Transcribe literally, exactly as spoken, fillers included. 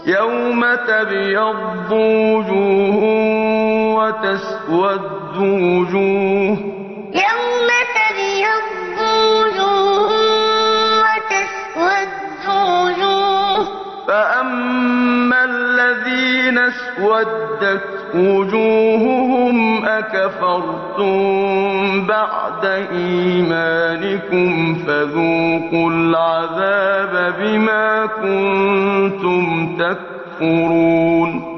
يوم تبيض وجوه وتسود وجوه يوم تبيض وجوه وتسود وجوه فأما الذين اسودت وجوههم أكفرتم بعد إيمانكم فذوقوا العذاب بما كنتم تكفرون